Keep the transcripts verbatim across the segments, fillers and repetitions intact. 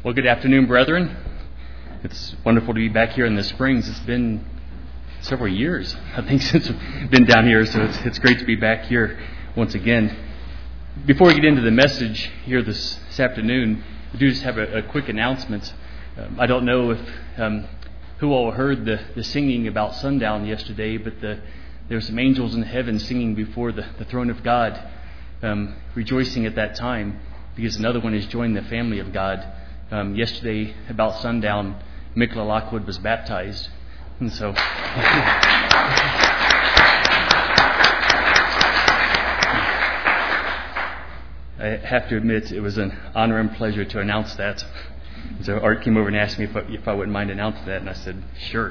Well, good afternoon, brethren. It's wonderful to be back here in the Springs. It's been several years, I think, since I've been down here, so it's, it's great to be back here once again. Before we get into the message here this, this afternoon, we do just have a, a quick announcement. Um, I don't know if um, who all heard the, the singing about sundown yesterday, but the, there were some angels in heaven singing before the, the throne of God, um, rejoicing at that time, because another one has joined the family of God. Um, yesterday, about sundown, Mikla Lockwood was baptized. And so, I have to admit, it was an honor and pleasure to announce that. So Art came over and asked me if I, if I wouldn't mind announcing that, and I said, sure.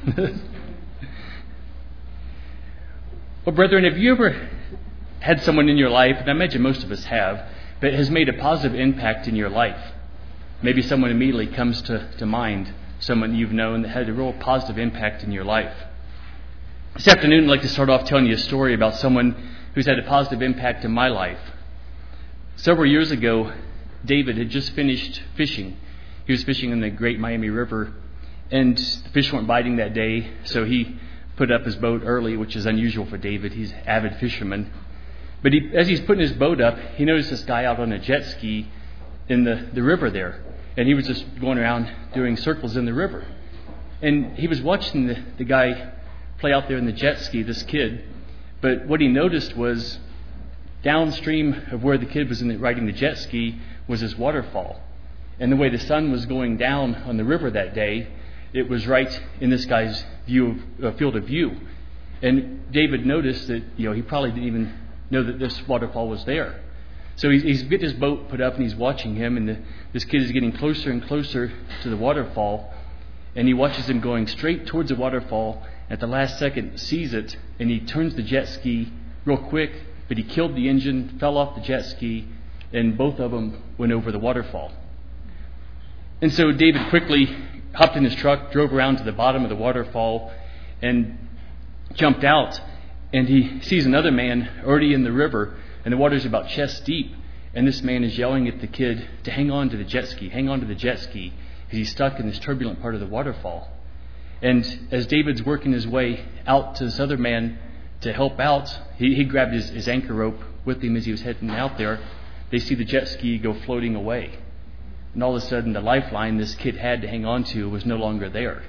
Well, brethren, have you ever had someone in your life, and I imagine most of us have, that has made a positive impact in your life? Maybe someone immediately comes to, to mind, someone you've known that had a real positive impact in your life. This afternoon, I'd like to start off telling you a story about someone who's had a positive impact in my life. Several years ago, David had just finished fishing. He was fishing in the Great Miami River, and the fish weren't biting that day, so he put up his boat early, which is unusual for David. He's an avid fisherman. But he, as he's putting his boat up, he noticed this guy out on a jet ski in the, the river there. And he was just going around doing circles in the river. And he was watching the, the guy play out there in the jet ski, this kid. But what he noticed was downstream of where the kid was in the, riding the jet ski was this waterfall. And the way the sun was going down on the river that day, it was right in this guy's view of, uh, field of view. And David noticed that, you know, he probably didn't even know that this waterfall was there. So he's, he's getting his boat put up and he's watching him, and the, this kid is getting closer and closer to the waterfall, and he watches him going straight towards the waterfall. At the last second, sees it, and he turns the jet ski real quick, but he killed the engine, fell off the jet ski, and both of them went over the waterfall. And so David quickly hopped in his truck, drove around to the bottom of the waterfall, and jumped out, and he sees another man already in the river. And the water's about chest deep, and this man is yelling at the kid to hang on to the jet ski, hang on to the jet ski, because he's stuck in this turbulent part of the waterfall. And as David's working his way out to this other man to help out, he, he grabbed his, his anchor rope with him as he was heading out there. They see the jet ski go floating away. And all of a sudden, the lifeline this kid had to hang on to was no longer there.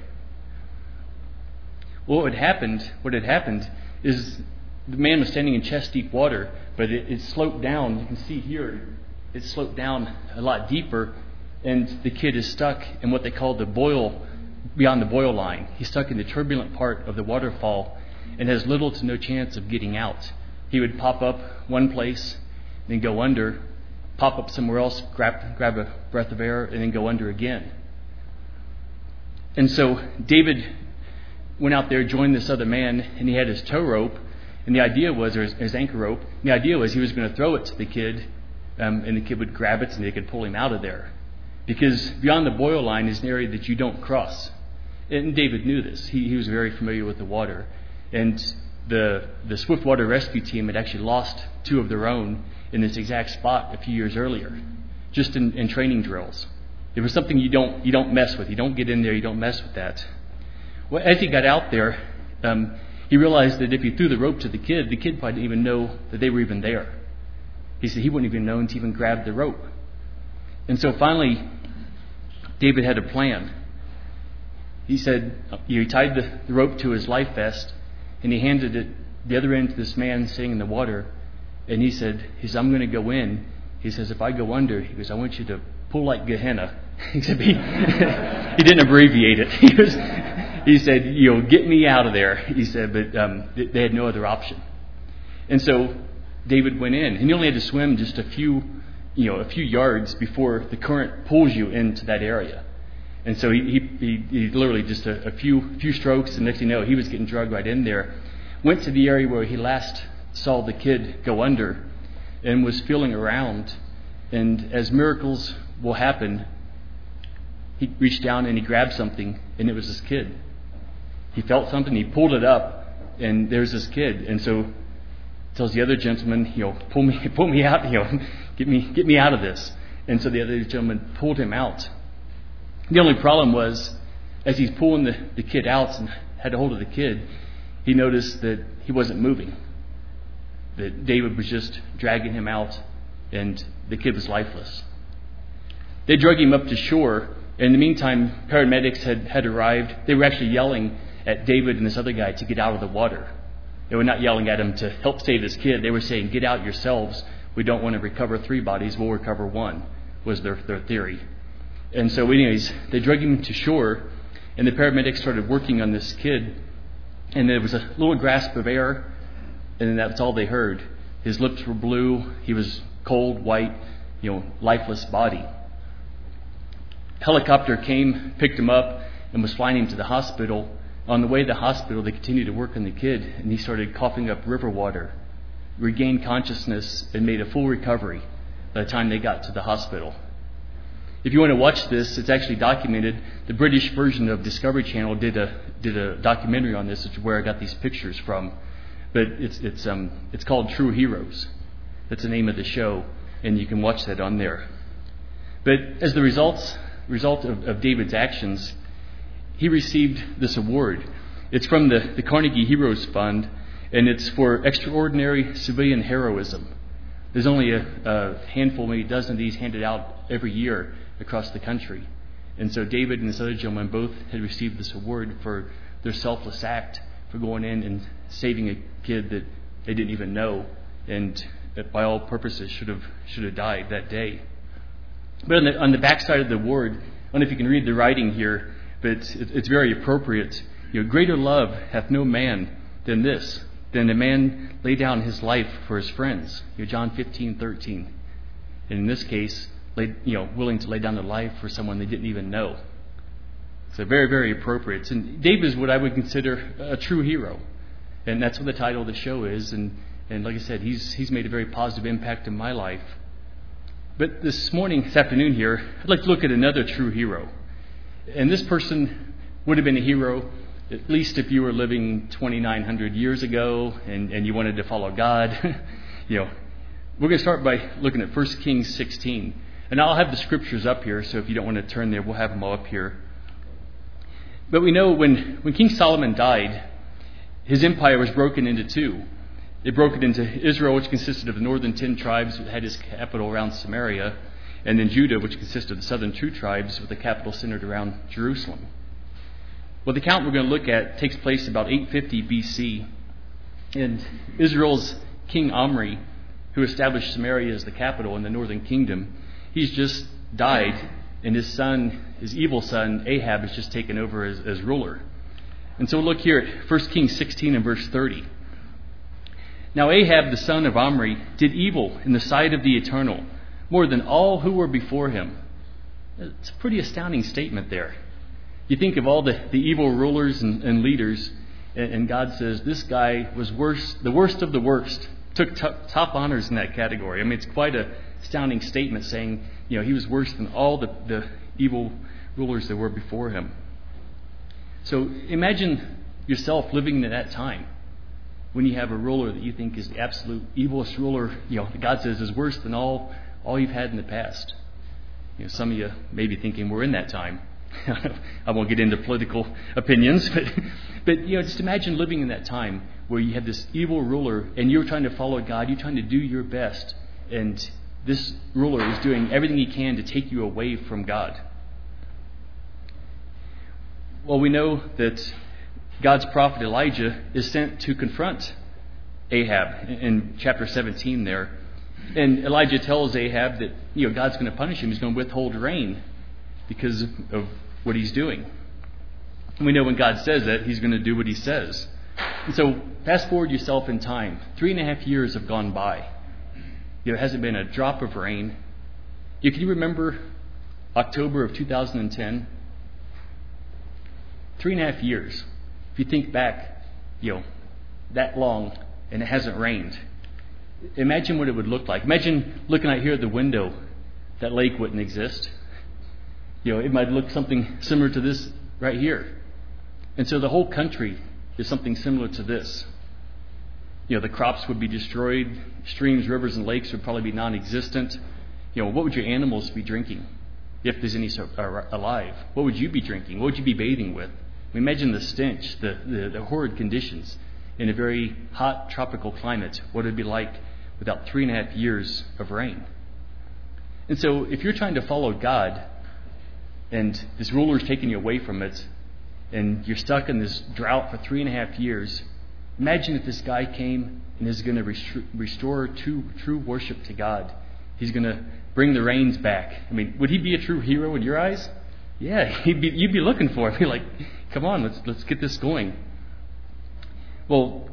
Well, what had happened, what had happened is the man was standing in chest-deep water, but it, it sloped down. You can see here, it sloped down a lot deeper, and the kid is stuck in what they call the boil, beyond the boil line. He's stuck in the turbulent part of the waterfall and has little to no chance of getting out. He would pop up one place, then go under, pop up somewhere else, grab, grab a breath of air, and then go under again. And so David went out there, joined this other man, and he had his tow rope. And the idea was, or his, his anchor rope, the idea was he was going to throw it to the kid, um, and the kid would grab it and they could pull him out of there. Because beyond the boil line is an area that you don't cross. And David knew this. He, he was very familiar with the water. And the the Swiftwater Rescue Team had actually lost two of their own in this exact spot a few years earlier, just in, in training drills. It was something you don't you don't mess with. You don't get in there. You don't mess with that. Well, as he got out there, um, he realized that if he threw the rope to the kid, the kid probably didn't even know that they were even there. He said he wouldn't even know to even grab the rope. And so finally, David had a plan. He said, he tied the, the rope to his life vest, and he handed it the other end to this man sitting in the water. And he said, he said, I'm going to go in. He says, if I go under, he goes, I want you to pull like Gehenna. Except he, he didn't abbreviate it. He was... He said, you know, get me out of there. He said, but um, they had no other option. And so David went in, and he only had to swim just a few, you know, a few yards before the current pulls you into that area. And so he he, he literally just a, a few few strokes, and next thing you know, he was getting dragged right in there. Went to the area where he last saw the kid go under, and was feeling around. And as miracles will happen, he reached down and he grabbed something, and it was this kid. He felt something, he pulled it up, and there's this kid. And so tells the other gentleman, you know, pull me pull me out, you know, get me get me out of this. And so the other gentleman pulled him out. The only problem was, as he's pulling the, the kid out and had a hold of the kid, he noticed that he wasn't moving. That David was just dragging him out, and the kid was lifeless. They drug him up to shore. In the meantime, paramedics had, had arrived. They were actually yelling at David and this other guy to get out of the water. They were not yelling at him to help save this kid. They were saying, get out yourselves. We don't want to recover three bodies. We'll recover one, was their, their theory. And so anyways, they drug him to shore, and the paramedics started working on this kid. And there was a little grasp of air, and then that's all they heard. His lips were blue. He was cold, white, you know, lifeless body. Helicopter came, picked him up, and was flying him to the hospital. On the way to the hospital, they continued to work on the kid, and he started coughing up river water, regained consciousness, and made a full recovery by the time they got to the hospital. If you want to watch this, it's actually documented. The British version of Discovery Channel did a did a documentary on this, which is where I got these pictures from. But it's it's um it's called True Heroes. That's the name of the show, and you can watch that on there. But as the results result of, of David's actions, he received this award. It's from the, the Carnegie Heroes Fund, and it's for extraordinary civilian heroism. There's only a, a handful, maybe a dozen of these handed out every year across the country. And so David and this other gentleman both had received this award for their selfless act, for going in and saving a kid that they didn't even know, and that by all purposes should have should have died that day. But on the, on the backside of the award, I don't know if you can read the writing here, but it's, it's very appropriate. You know, greater love hath no man than this, than a man lay down his life for his friends. You know, John fifteen thirteen. And in this case, lay, you know, willing to lay down their life for someone they didn't even know. So very, very appropriate. And David is what I would consider a true hero, and that's what the title of the show is. And and like I said, he's he's made a very positive impact in my life. But this morning, this afternoon here, I'd like to look at another true hero. And this person would have been a hero, at least if you were living twenty-nine hundred years ago and, and you wanted to follow God. You know, we're going to start by looking at First Kings sixteen. And I'll have the scriptures up here, so if you don't want to turn there, we'll have them all up here. But we know when, when King Solomon died, his empire was broken into two. It broke it into Israel, which consisted of the northern ten tribes, that had its capital around Samaria, and then Judah, which consisted of the southern two tribes, with the capital centered around Jerusalem. Well, the account we're going to look at takes place about eight fifty B C, and Israel's King Omri, who established Samaria as the capital in the northern kingdom, he's just died, and his son, his evil son, Ahab, has just taken over as, as ruler. And so we'll look here at First Kings sixteen and verse thirty. Now Ahab, the son of Omri, did evil in the sight of the Eternal, more than all who were before him. It's a pretty astounding statement there. You think of all the, the evil rulers and, and leaders, and, and God says this guy was worse, the worst of the worst, took t- top honors in that category. I mean, it's quite a astounding statement saying, you know, he was worse than all the, the evil rulers that were before him. So imagine yourself living in that time when you have a ruler that you think is the absolute evilest ruler, you know, God says is worse than all all you've had in the past. You know, some of you may be thinking we're in that time. I won't get into political opinions, but but you know, just imagine living in that time where you have this evil ruler and you're trying to follow God, you're trying to do your best, and this ruler is doing everything he can to take you away from God. Well, we know that God's prophet Elijah is sent to confront Ahab in chapter seventeen there. And Elijah tells Ahab that, you know, God's going to punish him. He's going to withhold rain because of what he's doing. And we know when God says that, he's going to do what he says. And so fast forward yourself in time. Three and a half years have gone by. There hasn't been a drop of rain. You can you remember October of two thousand ten? Three and a half years. If you think back, you know, that long and it hasn't rained. Imagine what it would look like. Imagine looking out here at the window. That lake wouldn't exist. You know, it might look something similar to this right here. And so the whole country is something similar to this. You know, the crops would be destroyed. Streams, rivers, and lakes would probably be non-existent. You know, what would your animals be drinking? if there's any so, uh, alive? What would you be drinking? What would you be bathing with? Imagine the stench, the, the, the horrid conditions in a very hot tropical climate. What it would be like without three and a half years of rain. And so if you're trying to follow God and this ruler is taking you away from it and you're stuck in this drought for three and a half years, imagine if this guy came and is going to restore, restore true, true worship to God. He's going to bring the rains back. I mean, would he be a true hero in your eyes? Yeah, he'd be, you'd be looking for him. Be like, come on, let's let's get this going. Well,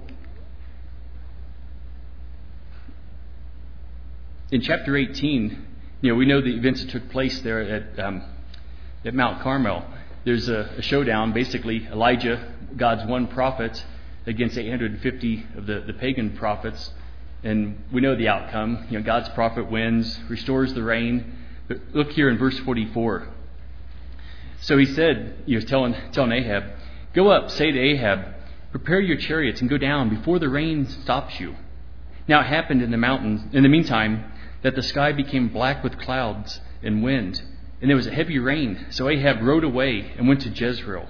in chapter eighteen, you know, we know the events that took place there at um, at Mount Carmel. There's a, a showdown. Basically, Elijah, God's one prophet, against eight hundred fifty of the, the pagan prophets. And we know the outcome. You know, God's prophet wins, restores the rain. But look here in verse forty-four. So he said, he was telling, telling Ahab, "Go up, say to Ahab, prepare your chariots and go down before the rain stops you." Now it happened in the mountains, in the meantime, that the sky became black with clouds and wind, and there was a heavy rain. So Ahab rode away and went to Jezreel.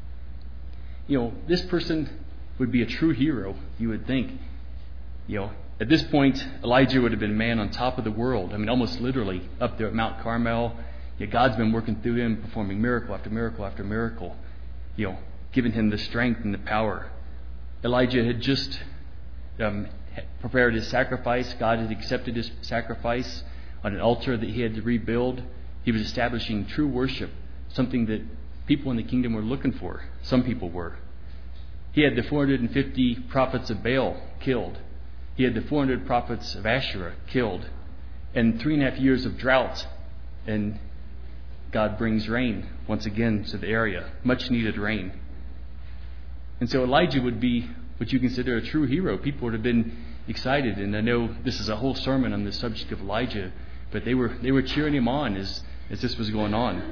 You know, this person would be a true hero, you would think. You know, at this point, Elijah would have been man on top of the world. I mean, almost literally up there at Mount Carmel. Yeah, God's been working through him, performing miracle after miracle after miracle. You know, giving him the strength and the power. Elijah had just um, prepared his sacrifice. God had accepted his sacrifice on an altar that he had to rebuild. He was establishing true worship, something that people in the kingdom were looking for. Some people were. He had the four hundred fifty prophets of Baal killed. He had the four hundred prophets of Asherah killed. And three and a half years of drought. And God brings rain once again to the area. Much needed rain. And so Elijah would be what you consider a true hero. People would have been excited. And I know this is a whole sermon on the subject of Elijah. But they were they were cheering him on as, as this was going on.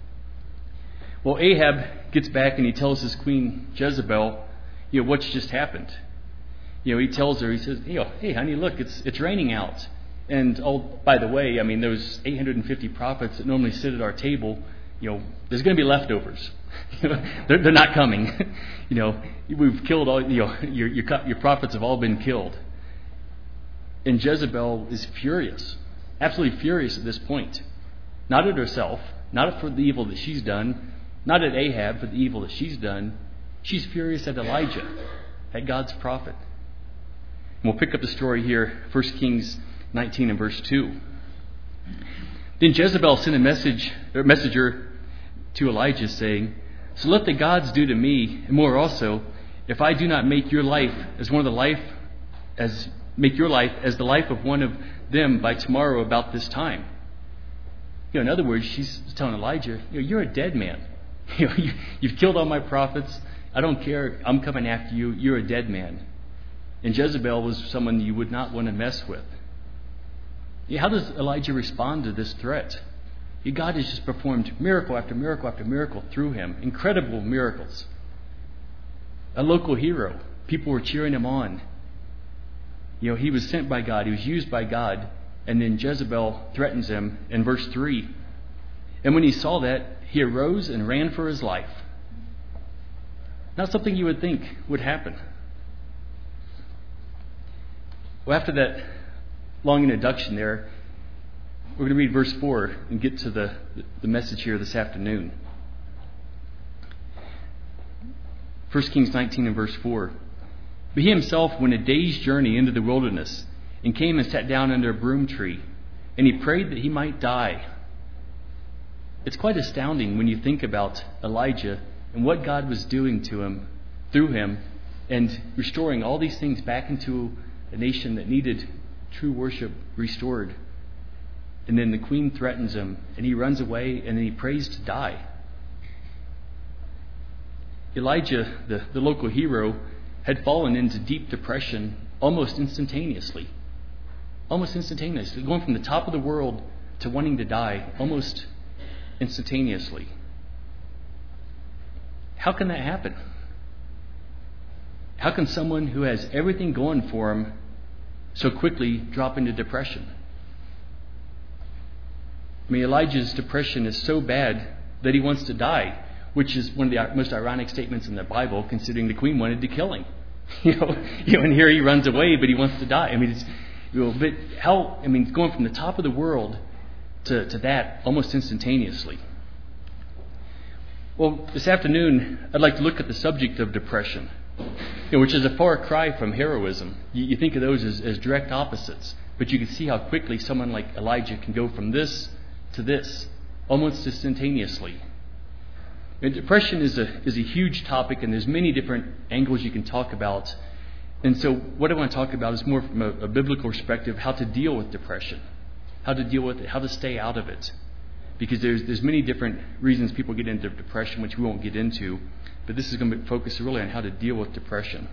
Well, Ahab gets back and he tells his queen Jezebel, you know, what's just happened. You know, he tells her, he says, you know, hey, honey, look, it's it's raining out. And, oh, by the way, I mean, those eight hundred fifty prophets that normally sit at our table, you know, there's going to be leftovers. they're, they're not coming. you know, we've killed all, you know, your, your, your prophets have all been killed. And Jezebel is furious, absolutely furious at this point. Not at herself, not for the evil that she's done, not at Ahab for the evil that she's done. She's furious at Elijah, at God's prophet. And we'll pick up the story here, First Kings nineteen and verse two. Then Jezebel sent a message, or messenger to Elijah saying, "So let the gods do to me, and more also, if I do not make your life as one of the life as make your life as the life of one of them by tomorrow about this time." You know, in other words, she's telling Elijah, you know, you're a dead man. You know, you, you've killed all my prophets. I don't care. I'm coming after you. You're a dead man. And Jezebel was someone you would not want to mess with. How does Elijah respond to this threat? God has just performed miracle after miracle after miracle through him. Incredible miracles. A local hero. People were cheering him on. You know, he was sent by God. He was used by God. And then Jezebel threatens him in verse three. And when he saw that, he arose and ran for his life. Not something you would think would happen. Well, after that long introduction there, we're going to read verse four and get to the, the message here this afternoon. First Kings nineteen and verse four. But he himself went a day's journey into the wilderness and came and sat down under a broom tree, and he prayed that he might die. It's quite astounding when you think about Elijah and what God was doing to him, through him, and restoring all these things back into a nation that needed true worship restored. And then the queen threatens him, and he runs away, and then he prays to die. Elijah, the, the local hero, had fallen into deep depression almost instantaneously. Almost instantaneously. Going from the top of the world to wanting to die almost instantaneously. How can that happen? How can someone who has everything going for him so quickly drop into depression? I mean, Elijah's depression is so bad that he wants to die, which is one of the most ironic statements in the Bible, considering the queen wanted to kill him. You know, you know, and here he runs away, but he wants to die. I mean, it's, you know, but how? I mean, going from the top of the world to, to that almost instantaneously. Well, this afternoon, I'd like to look at the subject of depression, you know, which is a far cry from heroism. You, you think of those as, as direct opposites, but you can see how quickly someone like Elijah can go from this to this, almost instantaneously. And depression is a is a huge topic, and there's many different angles you can talk about. And so what I want to talk about is more from a, a biblical perspective, how to deal with depression, how to deal with it, how to stay out of it. Because there's there's many different reasons people get into depression, which we won't get into. But this is going to focus really on how to deal with depression.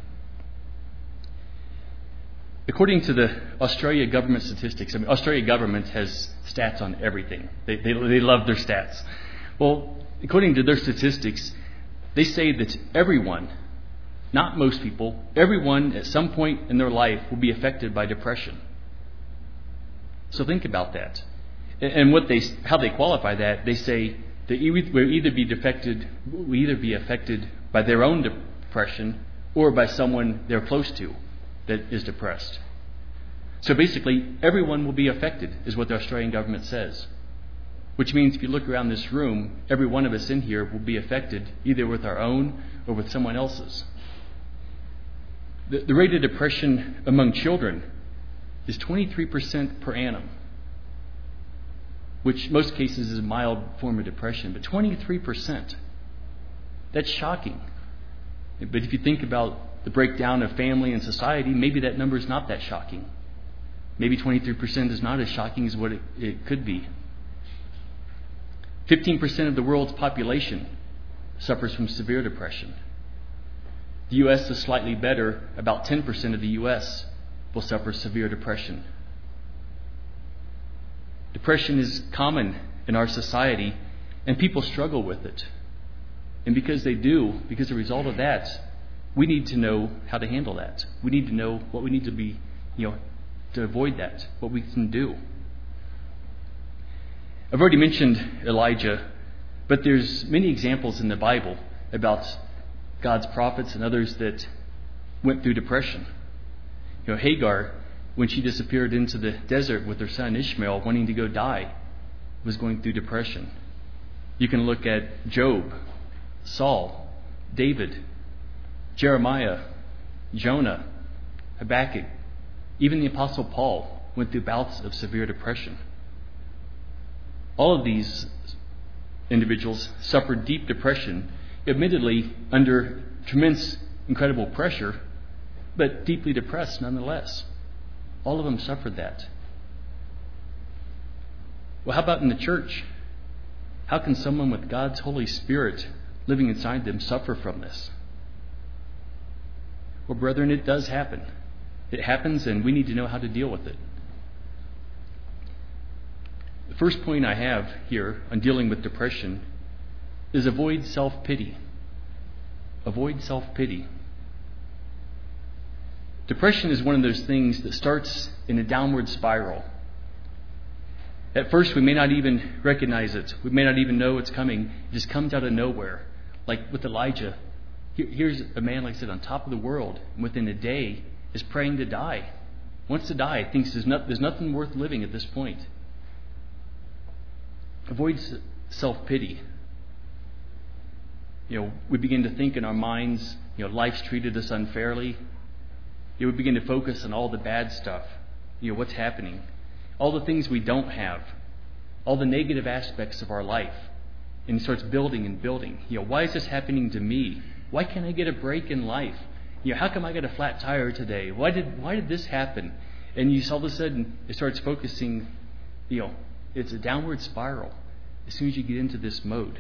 According to the Australia government statistics, I mean, Australia government has stats on everything. They, they they love their stats. Well, according to their statistics, they say that everyone, not most people, everyone at some point in their life will be affected by depression. So think about that. And what they, how they qualify that, they say that we'll either be affected, we either be affected by their own depression or by someone they're close to that is depressed. So basically, everyone will be affected, is what the Australian government says. Which means if you look around this room, every one of us in here will be affected either with our own or with someone else's. The, the rate of depression among children is twenty-three percent per annum, which most cases is a mild form of depression, but twenty-three percent. That's shocking. But if you think about the breakdown of family and society, maybe that number is not that shocking. Maybe twenty-three percent is not as shocking as what it, it could be. fifteen percent of the world's population suffers from severe depression. The U S is slightly better. About ten percent of the U S will suffer severe depression. Depression is common in our society, and people struggle with it. And because they do, because as a result of that, we need to know how to handle that. We need to know what we need to be, you know, to avoid that, what we can do. I've already mentioned Elijah, but there's many examples in the Bible about God's prophets and others that went through depression. You know, Hagar, when she disappeared into the desert with her son Ishmael, wanting to go die, was going through depression. You can look at Job, Saul, David, Jeremiah, Jonah, Habakkuk. Even the Apostle Paul went through bouts of severe depression. All of these individuals suffered deep depression, admittedly under tremendous, incredible pressure, but deeply depressed nonetheless. All of them suffered that. Well, how about in the church? How can someone with God's Holy Spirit living inside them suffer from this? Well, brethren, it does happen. It happens, and we need to know how to deal with it. The first point I have here on dealing with depression is avoid self-pity. Avoid self-pity. Depression is one of those things that starts in a downward spiral. At first, we may not even recognize it. We may not even know it's coming. It just comes out of nowhere. Like with Elijah. Here's a man, like I said, on top of the world, and within a day is praying to die. Wants to die. Thinks there's, not, there's nothing worth living at this point. Avoid self-pity. You know, we begin to think in our minds, you know, life's treated us unfairly. You know, we begin to focus on all the bad stuff. You know, what's happening. All the things we don't have. All the negative aspects of our life. And it starts building and building. You know, why is this happening to me? Why can't I get a break in life? You know, how come I got a flat tire today? Why did why did this happen? And you all of a sudden it starts focusing, you know, it's a downward spiral as soon as you get into this mode.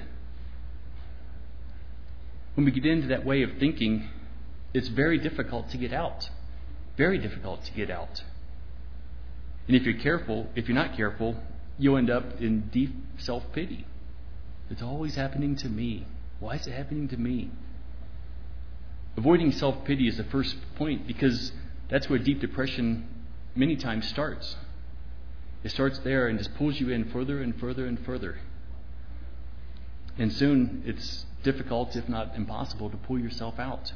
When we get into that way of thinking, it's very difficult to get out. Very difficult to get out. And if you're careful, if you're not careful, you'll end up in deep self-pity. It's always happening to me. Why is it happening to me? Avoiding self-pity is the first point, because that's where deep depression many times starts. It starts there and just pulls you in further and further and further. And soon it's difficult, if not impossible, to pull yourself out.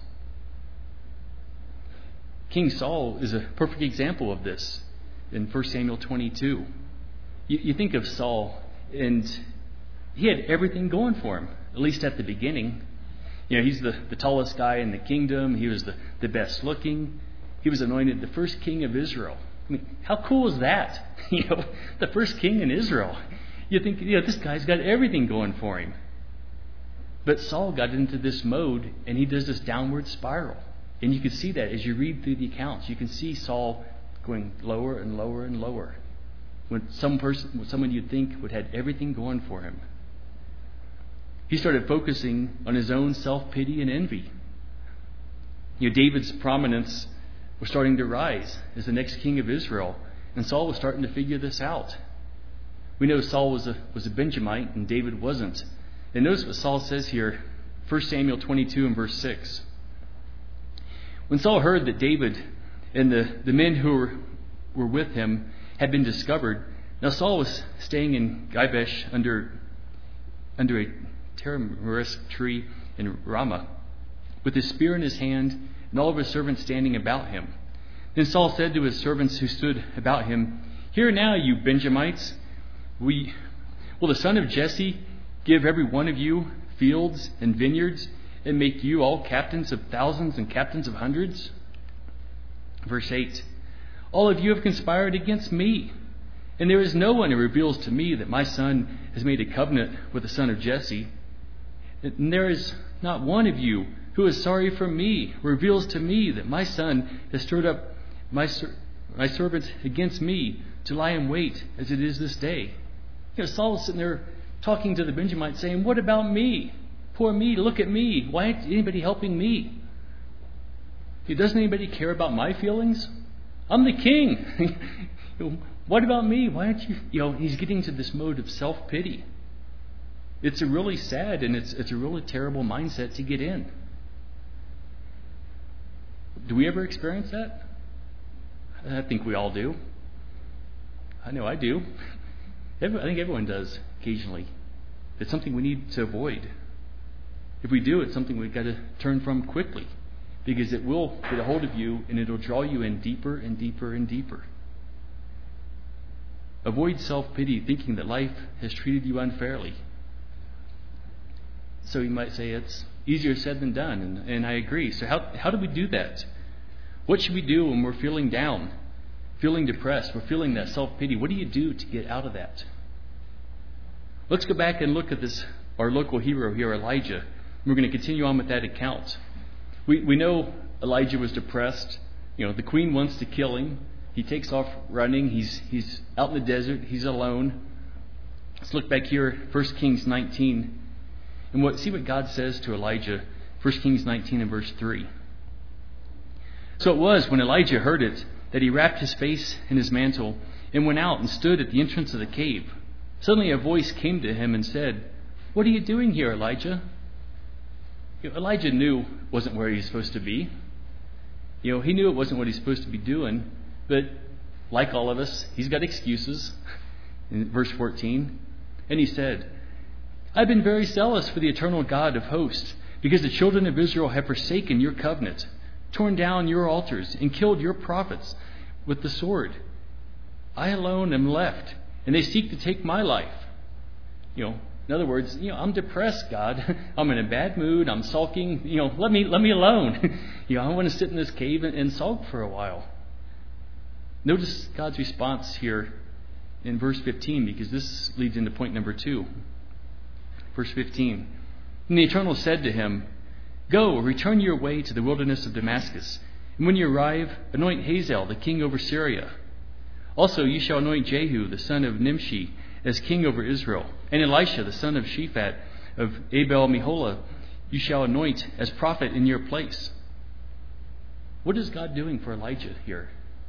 King Saul is a perfect example of this in First Samuel twenty-two. You, you think of Saul, and he had everything going for him, at least at the beginning. You know, he's the, the tallest guy in the kingdom. He was the, the best looking. He was anointed the first king of Israel. I mean, how cool is that? You know, the first king in Israel. You think, you know, this guy's got everything going for him. But Saul got into this mode, and he does this downward spiral. And you can see that as you read through the accounts. You can see Saul going lower and lower and lower. When some person, when someone you'd think would have everything going for him. He started focusing on his own self-pity and envy. You know, David's prominence was starting to rise as the next king of Israel, and Saul was starting to figure this out. We know Saul was a was a Benjamite and David wasn't. And notice what Saul says here, First Samuel twenty-two and verse six. When Saul heard that David and the, the men who were, were with him had been discovered, now Saul was staying in Gibesh under under a tamarisk tree in Ramah, with his spear in his hand and all of his servants standing about him. Then Saul said to his servants who stood about him, "Hear now, you Benjamites, we, will the son of Jesse give every one of you fields and vineyards and make you all captains of thousands and captains of hundreds?" Verse eight, "All of you have conspired against me, and there is no one who reveals to me that my son has made a covenant with the son of Jesse. And there is not one of you who is sorry for me, reveals to me that my son has stirred up my ser- my servants against me to lie in wait as it is this day." You know, Saul is sitting there talking to the Benjamites saying, "What about me? Poor me, look at me. Why ain't anybody helping me? Doesn't anybody care about my feelings? I'm the king. You know, what about me? Why aren't you?" You know, he's getting to this mode of self-pity. It's a really sad and it's it's a really terrible mindset to get in. Do we ever experience that? I think we all do. I know I do. Every, I think everyone does occasionally. It's something we need to avoid. If we do, it's something we've got to turn from quickly, because it will get a hold of you and it'll draw you in deeper and deeper and deeper. Avoid self-pity, thinking that life has treated you unfairly. So you might say it's easier said than done, and, and I agree. So how how do we do that? What should we do when we're feeling down, feeling depressed, we're feeling that self-pity? What do you do to get out of that? Let's go back and look at this, our local hero here, Elijah. We're going to continue on with that account. We we know Elijah was depressed. You know, the queen wants to kill him. He takes off running. He's he's out in the desert. He's alone. Let's look back here, First Kings nineteen. And what, see what God says to Elijah, First Kings nineteen and verse three. "So it was, when Elijah heard it, that he wrapped his face in his mantle and went out and stood at the entrance of the cave. Suddenly a voice came to him and said, 'What are you doing here, Elijah?'" You know, Elijah knew it wasn't where he was supposed to be. You know, he knew it wasn't what he's supposed to be doing. But like all of us, he's got excuses. In verse fourteen, "And he said, 'I've been very zealous for the eternal God of hosts, because the children of Israel have forsaken your covenant, torn down your altars, and killed your prophets with the sword. I alone am left, and they seek to take my life.'" You know, in other words, you know, I'm depressed, God. I'm in a bad mood. I'm sulking. You know, let me let me alone. You know, I want to sit in this cave and, and sulk for a while. Notice God's response here in verse fifteen, because this leads into point number two. Verse fifteen. "And the Eternal said to him, 'Go, return your way to the wilderness of Damascus, and when you arrive, anoint Hazael, the king over Syria. Also you shall anoint Jehu, the son of Nimshi, as king over Israel, and Elisha, the son of Shaphat of Abel-Meholah, you shall anoint as prophet in your place.'" What is God doing for Elijah here?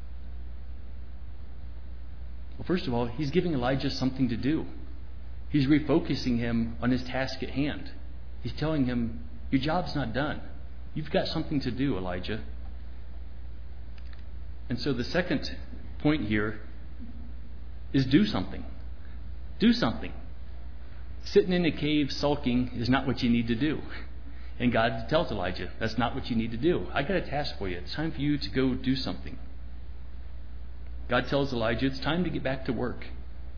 Well, first of all, he's giving Elijah something to do. He's refocusing him on his task at hand. He's telling him, your job's not done. You've got something to do, Elijah. And so the second point here is do something. Do something. Sitting in a cave sulking is not what you need to do. And God tells Elijah, that's not what you need to do. I got a task for you. It's time for you to go do something. God tells Elijah, it's time to get back to work.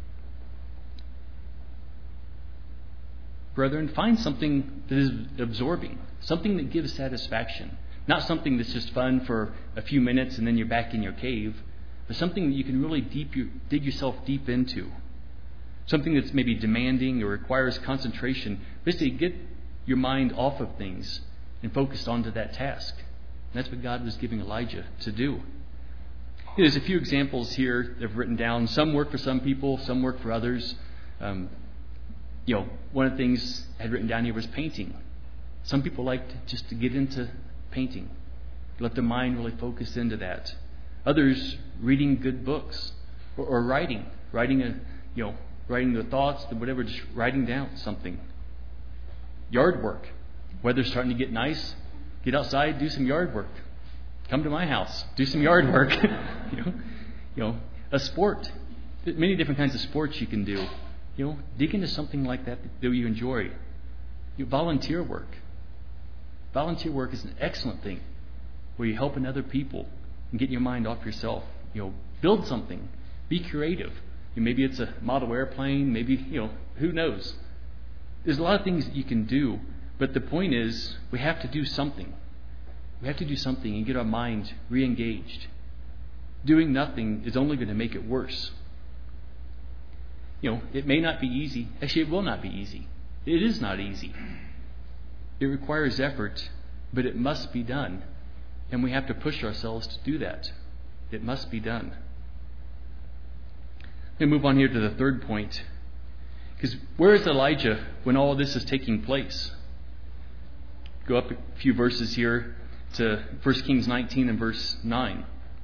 Brethren, find something that is absorbing, something that gives satisfaction. Not something that's just fun for a few minutes and then you're back in your cave, but something that you can really deep your, dig yourself deep into. Something that's maybe demanding or requires concentration. Basically, get your mind off of things and focused onto that task. And that's what God was giving Elijah to do. There's a few examples here that I've written down. Some work for some people, some work for others. Um, you know, one of the things I had written down here was painting. Some people like to, just to get into painting, let their mind really focus into that. Others reading good books or, or writing, writing a you know writing their thoughts, whatever, just writing down something. Yard work. Weather's starting to get nice. Get outside, do some yard work. Come to my house, do some yard work. you know, you know, a sport. Many different kinds of sports you can do. You know, dig into something like that that you enjoy. You know, volunteer work. Volunteer work is an excellent thing, where you're helping other people and getting your mind off yourself. You know, build something. Be creative. You know, maybe it's a model airplane. Maybe you know, who knows? There's a lot of things that you can do, but the point is, we have to do something. We have to do something and get our mind re-engaged. Doing nothing is only going to make it worse. You know, it may not be easy. Actually, it will not be easy. It is not easy. It requires effort, but it must be done. And we have to push ourselves to do that. It must be done. Let me move on here to the third point. Because where is Elijah when all of this is taking place? Go up a few verses here to First Kings nineteen and verse nine.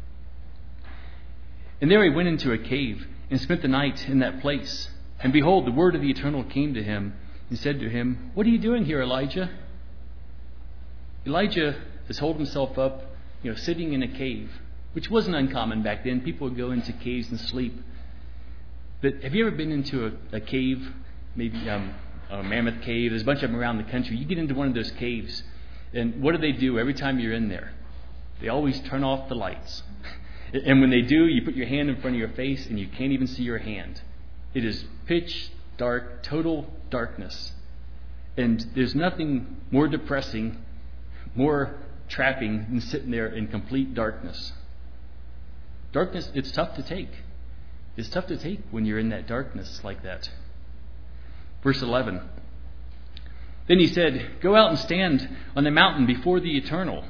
And there he went into a cave and spent the night in that place. And behold, the word of the Eternal came to him and said to him, "What are you doing here, Elijah?" Elijah has holed himself up, you know, sitting in a cave, which wasn't uncommon back then. People would go into caves and sleep. But have you ever been into a, a cave, maybe um, a Mammoth Cave? There's a bunch of them around the country. You get into one of those caves, and what do they do every time you're in there? They always turn off the lights. And when they do, you put your hand in front of your face, and you can't even see your hand. It is pitch dark, total darkness. And there's nothing more depressing, more trapping than sitting there in complete darkness. Darkness, it's tough to take. It's tough to take when you're in that darkness like that. Verse eleven. Then he said, "Go out and stand on the mountain before the Eternal."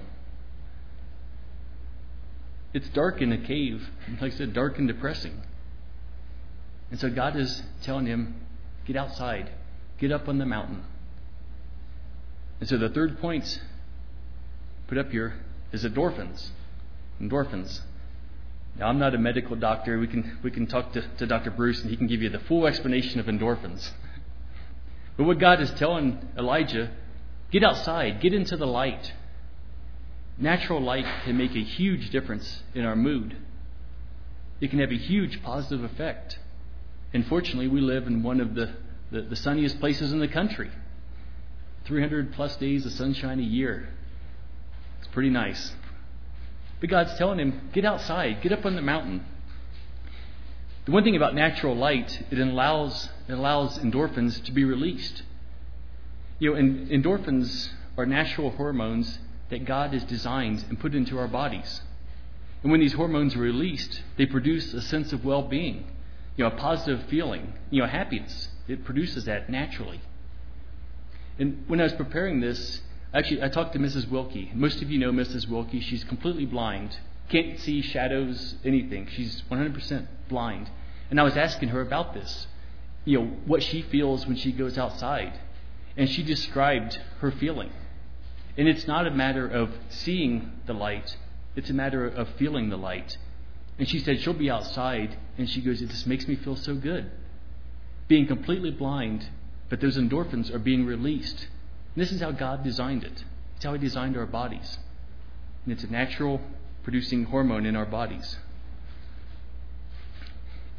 It's dark in a cave. Like I said, dark and depressing. And so God is telling him, get outside. Get up on the mountain. And so the third point put up here is endorphins. Endorphins. Now, I'm not a medical doctor. We can we can talk to, to Doctor Bruce, and he can give you the full explanation of endorphins. But what God is telling Elijah, get outside. Get into the light. Natural light can make a huge difference in our mood. It can have a huge positive effect. And fortunately, we live in one of the, the, the sunniest places in the country. three hundred plus days of sunshine a year. It's pretty nice. But God's telling him, get outside, get up on the mountain. The one thing about natural light, it allows it allows endorphins to be released. You know, and endorphins are natural hormones that God has designed and put into our bodies. And when these hormones are released, they produce a sense of well-being, you know, a positive feeling, you know, happiness. It produces that naturally. And when I was preparing this, actually, I talked to Missus Wilkie. Most of you know Missus Wilkie. She's completely blind. Can't see shadows, anything. She's one hundred percent blind. And I was asking her about this, you know, what she feels when she goes outside. And she described her feeling. And it's not a matter of seeing the light. It's a matter of feeling the light. And she said she'll be outside, and she goes, it just makes me feel so good. Being completely blind, but those endorphins are being released. And this is how God designed it. It's how He designed our bodies. And it's a natural producing hormone in our bodies.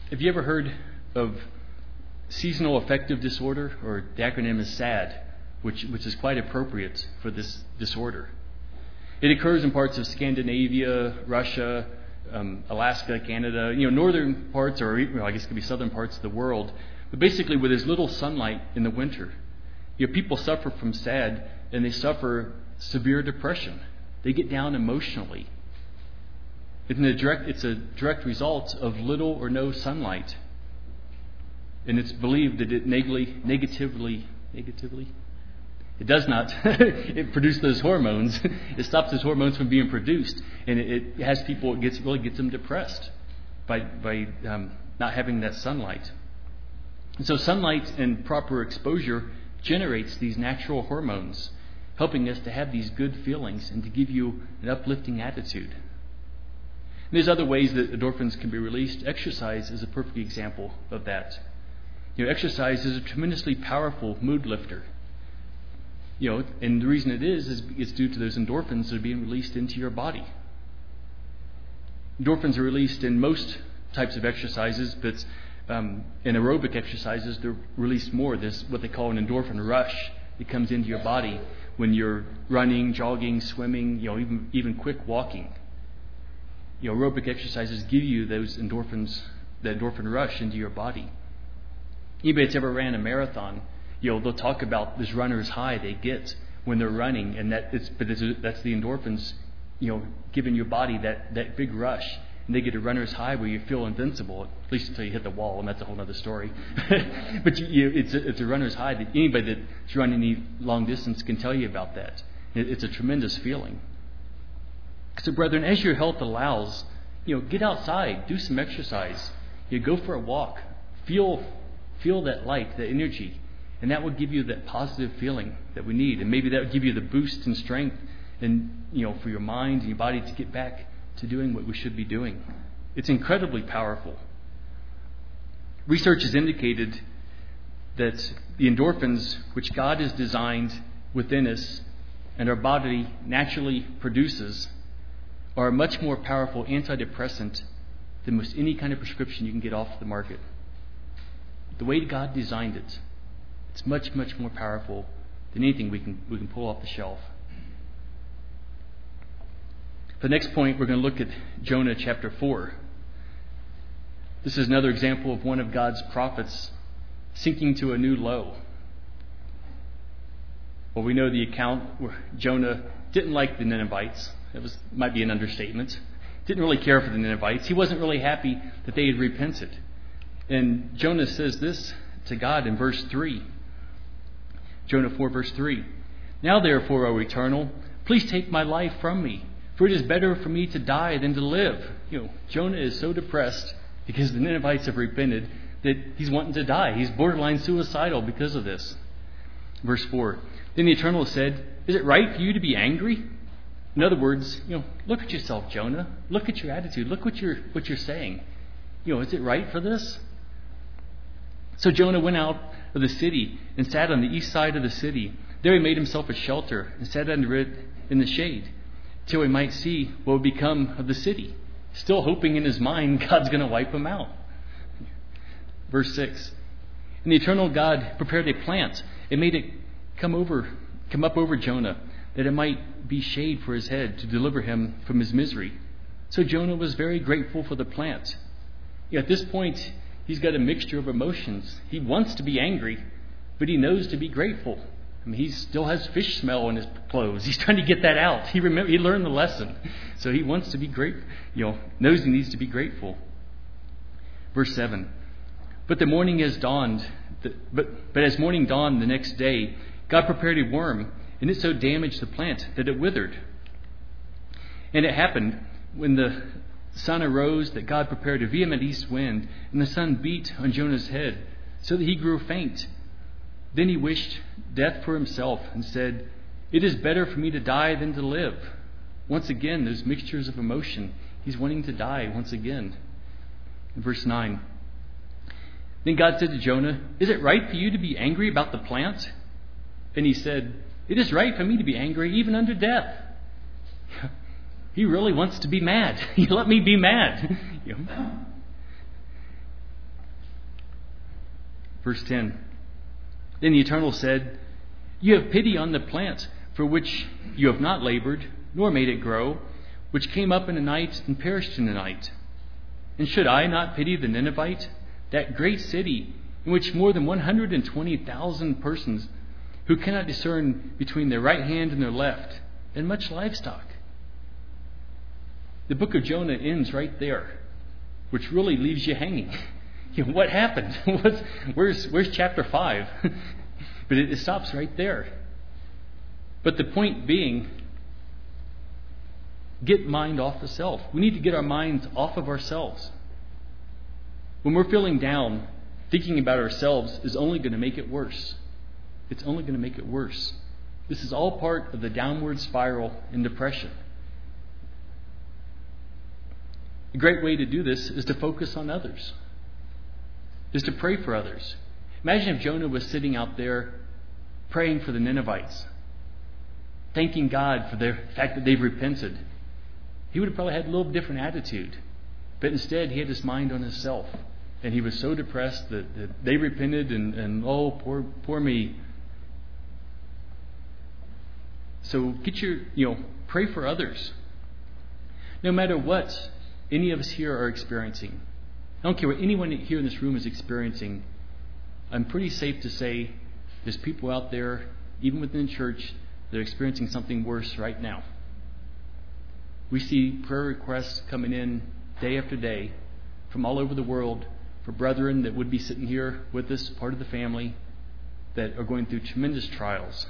Have you ever heard of seasonal affective disorder, or the acronym is SAD, which which is quite appropriate for this disorder? It occurs in parts of Scandinavia, Russia, um, Alaska, Canada, you know, northern parts, or well, I guess it could be southern parts of the world. But basically, where there's little sunlight in the winter, you know, people suffer from SAD, and they suffer severe depression. They get down emotionally. It's a direct, it's a direct result of little or no sunlight. And it's believed that it negatively, negatively, negatively, it does not, it produces those hormones. It stops those hormones from being produced. And it, it has people, it gets, really gets them depressed by, by um, not having that sunlight. And so sunlight and proper exposure generates these natural hormones, helping us to have these good feelings and to give you an uplifting attitude. And there's other ways that endorphins can be released. Exercise is a perfect example of that. You know, exercise is a tremendously powerful mood lifter. You know, and the reason it is is it's due to those endorphins that are being released into your body. Endorphins are released in most types of exercises, but um, in aerobic exercises they're released more. There's what they call an endorphin rush. It comes into your body when you're running, jogging, swimming, you know, even even quick walking. You know, aerobic exercises give you those endorphins, the endorphin rush into your body. Anybody that's ever ran a marathon, you know, they'll talk about this runner's high they get when they're running, and that it's, but it's, that's the endorphins, you know, giving your body that, that big rush, and they get a runner's high where you feel invincible, at least until you hit the wall, and that's a whole other story. But you, you, it's, a, it's a runner's high that anybody that's run any long distance can tell you about that. It, it's a tremendous feeling. So, brethren, as your health allows, you know, get outside, do some exercise, you know, go for a walk, feel feel that light, that energy, and that will give you that positive feeling that we need, and maybe that will give you the boost and strength, and you know, for your mind and your body to get back to doing what we should be doing. It's incredibly powerful. Research has indicated that the endorphins, which God has designed within us and our body naturally produces, are a much more powerful antidepressant than most any kind of prescription you can get off the market. The way God designed it, it's much, much more powerful than anything we can we can pull off the shelf. For the next point, we're going to look at Jonah chapter four. This is another example of one of God's prophets sinking to a new low. Well, we know the account where Jonah didn't like the Ninevites. That was might be an understatement. Didn't really care for the Ninevites. He wasn't really happy that they had repented. And Jonah says this to God in verse three. Jonah four, verse three. Now therefore, O Eternal, please take my life from me, for it is better for me to die than to live. You know, Jonah is so depressed because the Ninevites have repented that he's wanting to die. He's borderline suicidal because of this. Verse four. Then the Eternal said, is it right for you to be angry? In other words, you know, look at yourself, Jonah. Look at your attitude. Look what you're what you're saying. You know, is it right for this? So Jonah went out of the city and sat on the east side of the city. There he made himself a shelter and sat under it in the shade till he might see what would become of the city, still hoping in his mind God's going to wipe him out. Verse six. And the eternal God prepared a plant and made it come over, come up over Jonah, that it might be shade for his head to deliver him from his misery. So Jonah was very grateful for the plant. Yeah, at this point, he's got a mixture of emotions. He wants to be angry, but he knows to be grateful. I mean, he still has fish smell in his clothes. He's trying to get that out. He remember, he learned the lesson. So he wants to be great, you know, knows he needs to be grateful. Verse seven. But the morning has dawned, but, but as morning dawned the next day, God prepared a worm, and it so damaged the plant that it withered. And it happened when the sun arose that God prepared a vehement east wind, and the sun beat on Jonah's head, so that he grew faint. Then he wished death for himself and said, it is better for me to die than to live. Once again, those mixtures of emotion. He's wanting to die once again. In verse nine. Then God said to Jonah, is it right for you to be angry about the plant? And he said, it is right for me to be angry even unto death. He really wants to be mad. He let me be mad. You know? Verse ten. Then the Eternal said, "You have pity on the plant for which you have not labored, nor made it grow, which came up in the night and perished in the night. And should I not pity the Ninevite, that great city in which more than one hundred twenty thousand persons who cannot discern between their right hand and their left, and much livestock?" The book of Jonah ends right there, which really leaves you hanging. You know, what happened? What's, where's, where's chapter five? But it, it stops right there. But the point being, get mind off the self. We need to get our minds off of ourselves. When we're feeling down, thinking about ourselves is only going to make it worse. It's only going to make it worse. This is all part of the downward spiral in depression. A great way to do this is to focus on others, is to pray for others. Imagine if Jonah was sitting out there praying for the Ninevites, thanking God for the fact that they've repented. He would have probably had a little different attitude. But instead, he had his mind on himself. And he was so depressed that, that they repented and, and, oh, poor poor me. So get your, you know, pray for others. No matter what any of us here are experiencing. I don't care what anyone here in this room is experiencing. I'm pretty safe to say there's people out there, even within the church, that are experiencing something worse right now. We see prayer requests coming in day after day from all over the world for brethren that would be sitting here with us, part of the family, that are going through tremendous trials.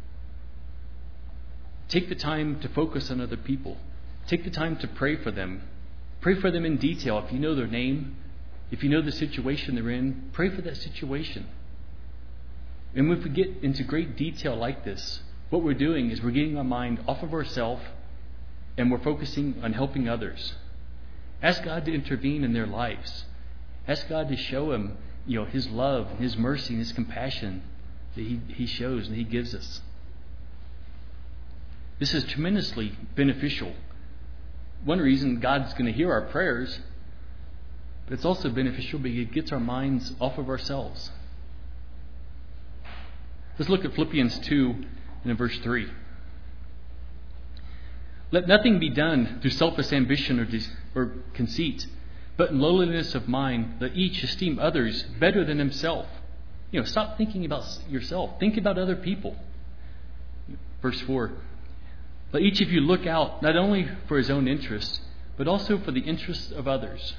Take the time to focus on other people. Take the time to pray for them. Pray for them in detail. If you know their name, if you know the situation they're in, pray for that situation. And if we get into great detail like this, what we're doing is we're getting our mind off of ourselves and we're focusing on helping others. Ask God to intervene in their lives. Ask God to show them, you know, His love, His mercy, and His compassion that He, he shows and He gives us. This is tremendously beneficial. One reason God's going to hear our prayers, but it's also beneficial because it gets our minds off of ourselves. Let's look at Philippians two and in verse three. "Let nothing be done through selfish ambition or, dis- or conceit, but in lowliness of mind, let each esteem others better than himself." You know, stop thinking about yourself. Think about other people. Verse four. "Let each of you look out not only for his own interests, but also for the interests of others."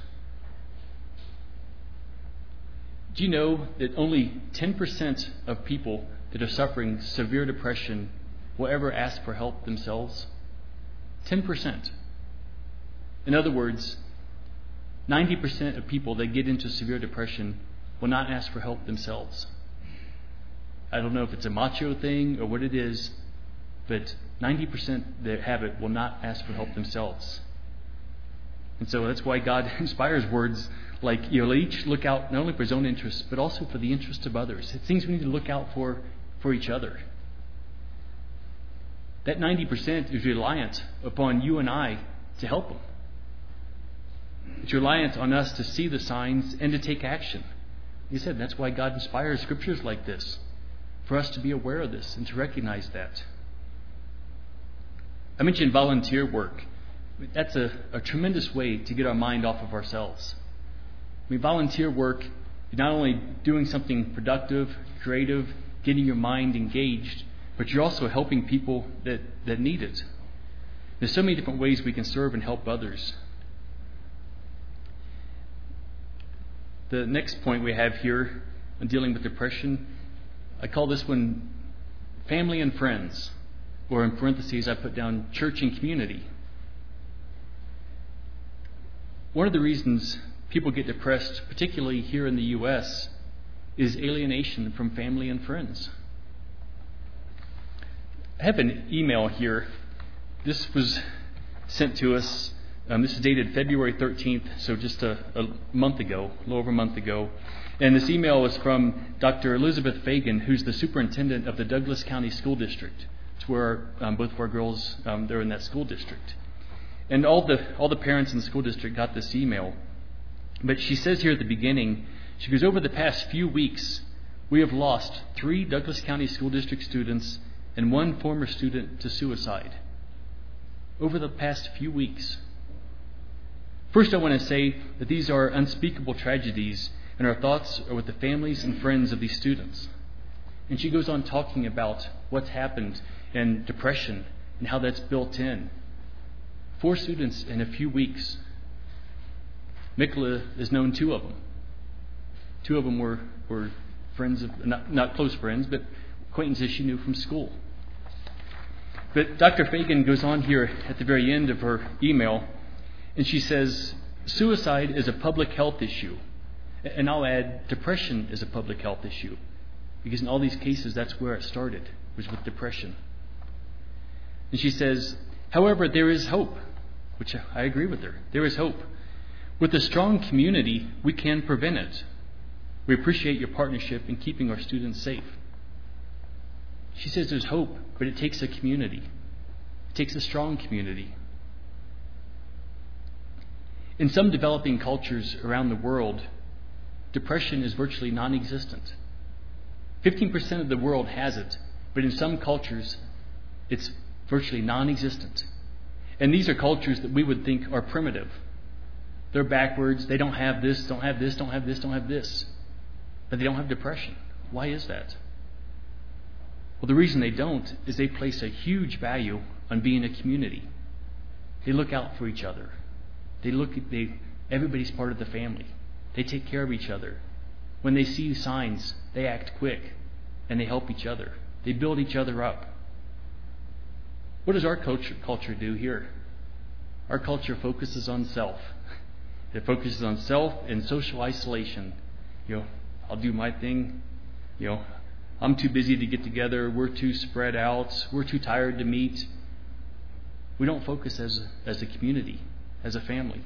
Do you know that only ten percent of people that are suffering severe depression will ever ask for help themselves? ten percent. In other words, ninety percent of people that get into severe depression will not ask for help themselves. I don't know if it's a macho thing or what it is, but ninety percent that have it will not ask for help themselves. And so that's why God inspires words like, you know, let each look out not only for his own interests, but also for the interests of others. It's things we need to look out for for each other. That ninety percent is reliant upon you and I to help them. It's reliant on us to see the signs and to take action. He said that's why God inspires scriptures like this, for us to be aware of this and to recognize that. I mentioned volunteer work. That's a, a tremendous way to get our mind off of ourselves. I mean, volunteer work, you're not only doing something productive, creative, getting your mind engaged, but you're also helping people that, that need it. There's so many different ways we can serve and help others. The next point we have here on dealing with depression, I call this one family and friends, or in parentheses I put down church and community. One of the reasons people get depressed, particularly here in the U S, is alienation from family and friends. I have an email here. This was sent to us. Um, this is dated February thirteenth, so just a, a month ago, a little over a month ago. And this email was from Doctor Elizabeth Fagan, who's the superintendent of the Douglas County School District. It's where um, both of our girls, um, they're in that school district. And all the all the parents in the school district got this email. But she says here at the beginning, She goes, over the past few weeks, we have lost three Douglas County School District students and one former student to suicide. Over the past few weeks. First, I want to say that these are unspeakable tragedies, and our thoughts are with the families and friends of these students. And she goes on talking about what's happened and depression and how that's built in. Four students in a few weeks. Mikla has known two of them. Two of them were, were friends of, not, not close friends, but acquaintances she knew from school. But Doctor Fagan goes on here at the very end of her email, and she says, suicide is a public health issue. And I'll add, depression is a public health issue. Because in all these cases, that's where it started, was with depression. And she says, however, there is hope, which I agree with her. There is hope. With a strong community, we can prevent it. We appreciate your partnership in keeping our students safe. She says there's hope, but it takes a community. It takes a strong community. In some developing cultures around the world, depression is virtually non-existent. fifteen percent of the world has it, but in some cultures, it's virtually non-existent. And these are cultures that we would think are primitive. They're backwards. They don't have this, don't have this, don't have this, don't have this. But they don't have depression. Why is that? Well, the reason they don't is they place a huge value on being a community. They look out for each other. They look at, they, everybody's part of the family. They take care of each other. When they see signs, they act quick and they help each other. They build each other up. What does our culture, culture do here? Our culture focuses on self. It focuses on self and social isolation. You know, I'll do my thing. You know, I'm too busy to get together. We're too spread out. We're too tired to meet. We don't focus as a, as a community, as a family.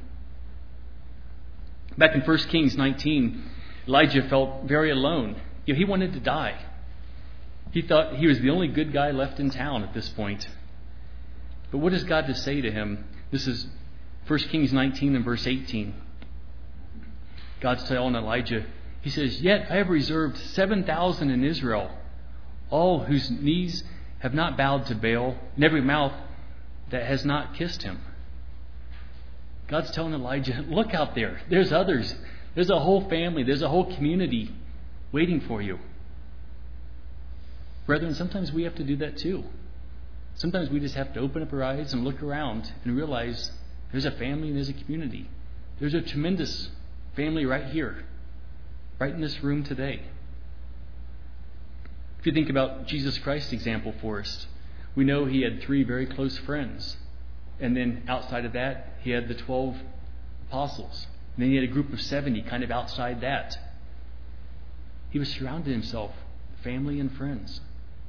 Back in First Kings nineteen, Elijah felt very alone. You know, he wanted to die. He thought he was the only good guy left in town at this point. But what does God to say to him? This is First Kings nineteen and verse eighteen. God's telling Elijah, he says, yet I have reserved seven thousand in Israel, all whose knees have not bowed to Baal, and every mouth that has not kissed him. God's telling Elijah, look out there. There's others. There's a whole family. There's a whole community waiting for you. Brethren, sometimes we have to do that too. Sometimes we just have to open up our eyes and look around and realize there's a family and there's a community. There's a tremendous family right here, right in this room today. If you think about Jesus Christ's example for us, we know he had three very close friends. And then outside of that, he had the twelve apostles. And then he had a group of seventy kind of outside that. He was surrounding himself with family and friends.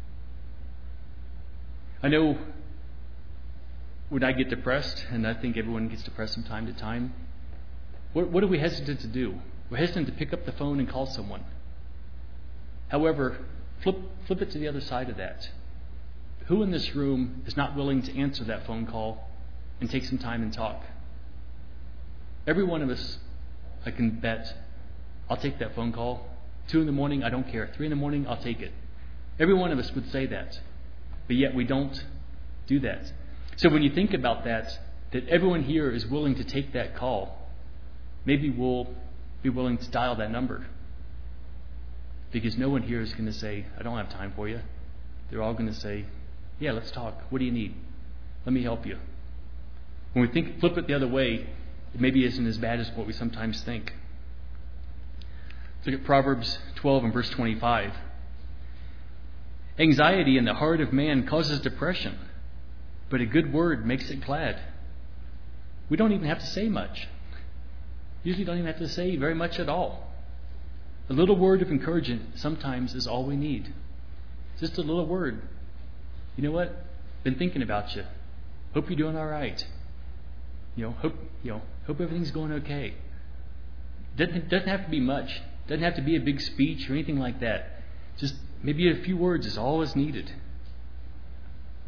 I know when I get depressed, and I think everyone gets depressed from time to time, what, what are we hesitant to do? We're hesitant to pick up the phone and call someone. However, flip, flip it to the other side of that. Who in this room is not willing to answer that phone call and take some time and talk? Every one of us, I can bet, I'll take that phone call. Two in the morning, I don't care. Three in the morning, I'll take it. Every one of us would say that. But yet we don't do that. So when you think about that, that everyone here is willing to take that call, maybe we'll be willing to dial that number. Because no one here is going to say, I don't have time for you. They're all going to say, yeah, let's talk. What do you need? Let me help you. When we think, flip it the other way, it maybe isn't as bad as what we sometimes think. Let's look at Proverbs twelve and verse twenty-five. Anxiety in the heart of man causes depression, but a good word makes it glad. We don't even have to say much. Usually don't even have to say very much at all. A little word of encouragement sometimes is all we need. Just a little word. You know what? Been thinking about you. Hope you're doing all right. You know, hope you know, hope everything's going okay. Doesn't doesn't have to be much. Doesn't have to be a big speech or anything like that. Just maybe a few words is all is needed.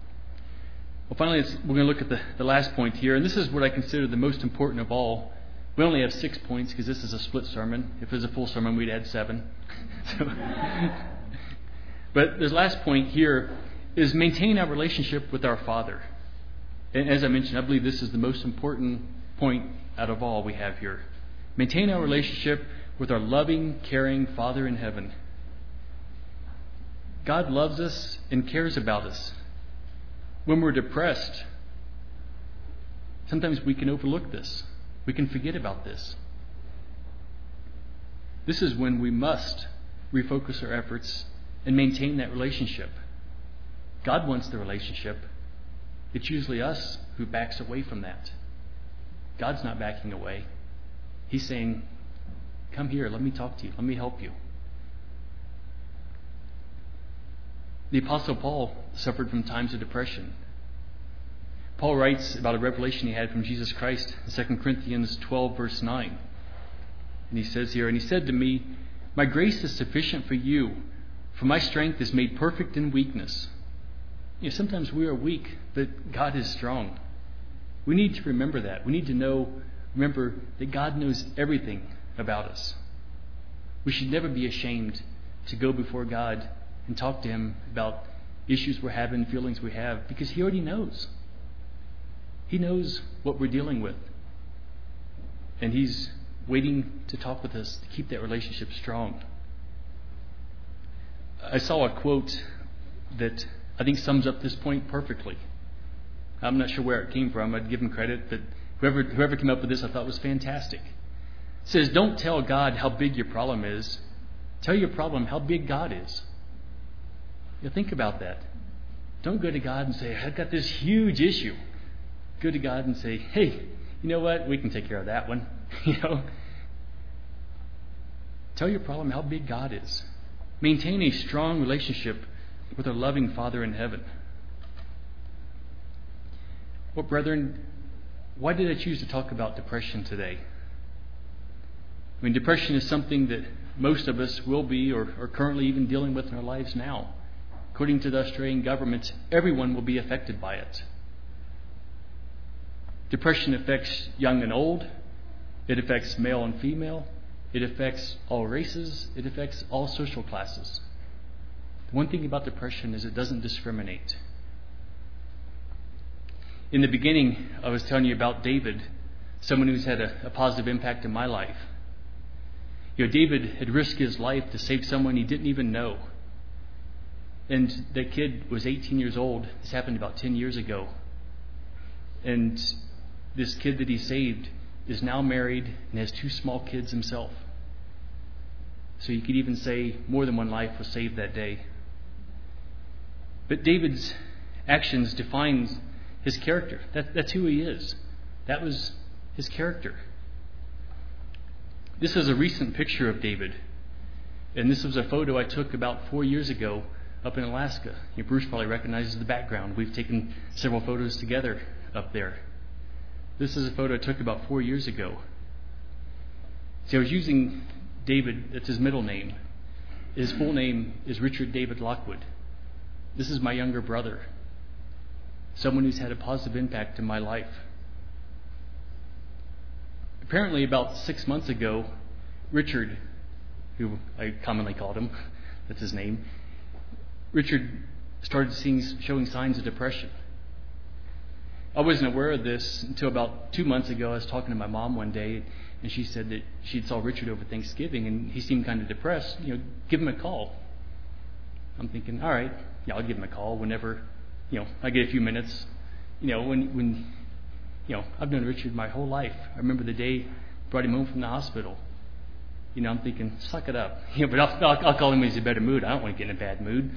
Well, finally, it's, we're going to look at the, the last point here, and this is what I consider the most important of all We only have six points because this is a split sermon. If it was a full sermon, we'd add seven. So, but the last point here is maintain our relationship with our Father. And as I mentioned, I believe this is the most important point out of all we have here. Maintain our relationship with our loving, caring Father in heaven. God loves us and cares about us. When we're depressed, sometimes we can overlook this. We can forget about this. This is when we must refocus our efforts and maintain that relationship. God wants the relationship. It's usually us who backs away from that. God's not backing away. He's saying, come here, let me talk to you, let me help you. The Apostle Paul suffered from times of depression. Paul writes about a revelation he had from Jesus Christ in Second Corinthians twelve, verse nine. And he says here, and he said to me, my grace is sufficient for you, for my strength is made perfect in weakness. You know, sometimes we are weak, but God is strong. We need to remember that. We need to know, remember that God knows everything about us. We should never be ashamed to go before God and talk to Him about issues we're having, feelings we have, because He already knows. He knows what we're dealing with. And He's waiting to talk with us to keep that relationship strong. I saw a quote that I think sums up this point perfectly. I'm not sure where it came from. I'd give him credit, but whoever whoever came up with this I thought was fantastic. It says, don't tell God how big your problem is. Tell your problem how big God is. You think about that. Don't go to God and say, I've got this huge issue. Go to God and say, hey, you know what? We can take care of that one. You know? Tell your problem how big God is. Maintain a strong relationship with our loving Father in heaven. Well, brethren, why did I choose to talk about depression today? I mean, depression is something that most of us will be or are currently even dealing with in our lives now. According to the Australian government, everyone will be affected by it. Depression affects young and old. It affects male and female. It affects all races. It affects all social classes. The one thing about depression is it doesn't discriminate. In the beginning, I was telling you about David, someone who's had a, a positive impact in my life. You know, David had risked his life to save someone he didn't even know. And that kid was eighteen years old. This happened about ten years ago. And this kid that he saved is now married and has two small kids himself. So you could even say more than one life was saved that day. But David's actions defines his character. That, that's who he is. That was his character. This is a recent picture of David. And this was a photo I took about four years ago up in Alaska. You know, Bruce probably recognizes the background. We've taken several photos together up there. This is a photo I took about four years ago. See, I was using David, that's his middle name. His full name is Richard David Lockwood. This is my younger brother. Someone who's had a positive impact in my life. Apparently about six months ago, Richard, who I commonly called him, that's his name, Richard started seeing, showing signs of depression. I wasn't aware of this until about two months ago. I was talking to my mom one day, and she said that she saw Richard over Thanksgiving, and he seemed kind of depressed. You know, give him a call. I'm thinking, all right, yeah, I'll give him a call whenever, you know, I get a few minutes. You know, when when, you know, I've known Richard my whole life. I remember the day I brought him home from the hospital. You know, I'm thinking, suck it up. You know, but I'll, I'll, I'll call him when he's in a better mood. I don't want to get in a bad mood.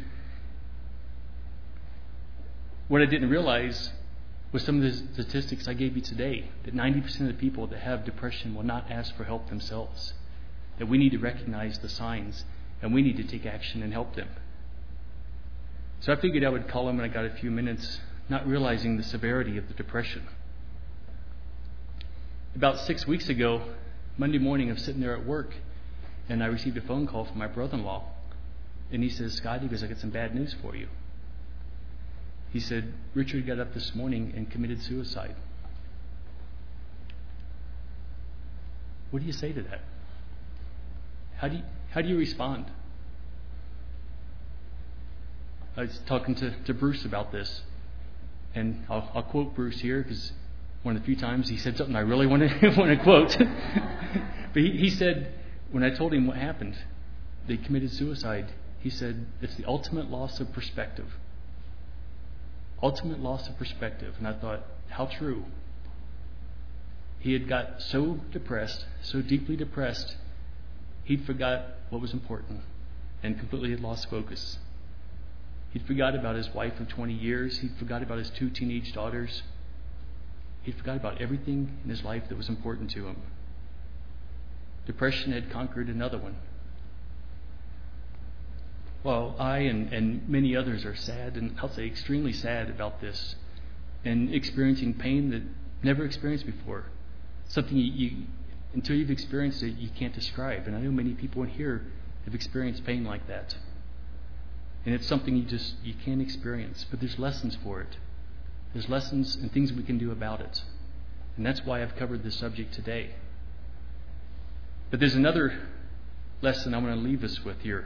What I didn't realize was some of the statistics I gave you today, that ninety percent of the people that have depression will not ask for help themselves, that we need to recognize the signs and we need to take action and help them. So I figured I would call him when I got a few minutes, not realizing the severity of the depression. About six weeks ago, Monday morning, I'm sitting there at work, and I received a phone call from my brother-in-law. And he says, Scott, he goes, I got some bad news for you. He said, Richard got up this morning and committed suicide. What do you say to that? How do you, how do you respond? I was talking to, to Bruce about this, and I'll, I'll quote Bruce here because one of the few times he said something I really want to want to quote. But he, he said, when I told him what happened, they committed suicide, he said, it's the ultimate loss of perspective. Ultimate loss of perspective. And I thought, how true. He had got so depressed, so deeply depressed, he'd forgot what was important and completely had lost focus. He'd forgot about his wife of twenty years. He'd forgot about his two teenage daughters. He'd forgot about everything in his life that was important to him. Depression had conquered another one. Well, I and, and many others are sad, and I'll say extremely sad about this, and experiencing pain that never experienced before. Something you, you until you've experienced it, you can't describe. And I know many people in here have experienced pain like that. And it's something you just you can't experience. But there's lessons for it. There's lessons and things we can do about it. And that's why I've covered this subject today. But there's another lesson I want to leave us with here.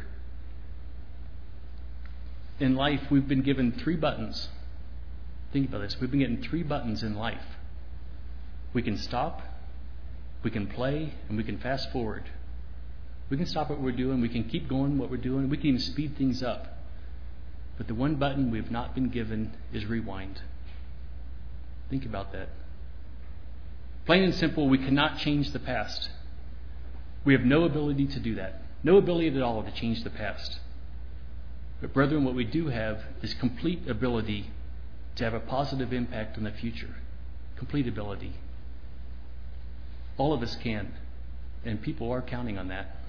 In life, we've been given three buttons. Think about this. We've been given three buttons in life. We can stop, we can play, and we can fast forward. We can stop what we're doing, we can keep going what we're doing, we can even speed things up. But the one button we've not been given is rewind. Think about that. Plain and simple, we cannot change the past. We have no ability to do that. No ability at all to change the past. But brethren, what we do have is complete ability to have a positive impact on the future. Complete ability. All of us can. And people are counting on that.